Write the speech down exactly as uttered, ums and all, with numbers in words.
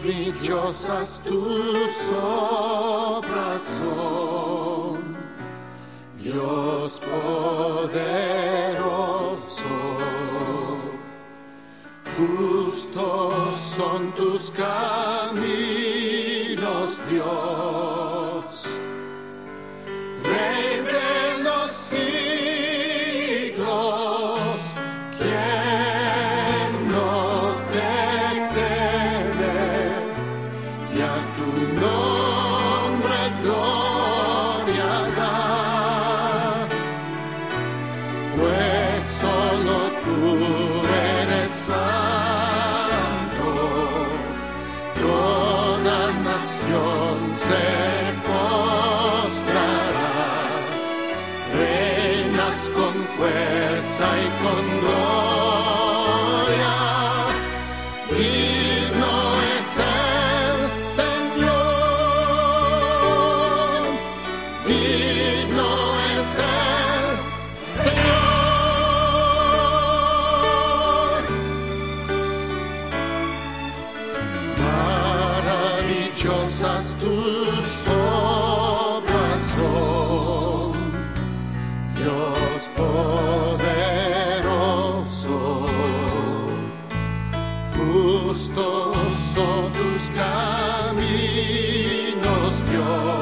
Maravillosas tus obras son, Dios poderoso. Justos son tus caminos, Dios, Rey de los siglos. ¿Quién no te teme? Y a tu nombre gloria da, pues solo tú eres santo. Toda nación se postrará, reinas con fuerza y con gloria. Digno es el Señor, digno es el Señor. Maravillosas tus obras son, Dios poderoso. Justos son tus caminos, Dios.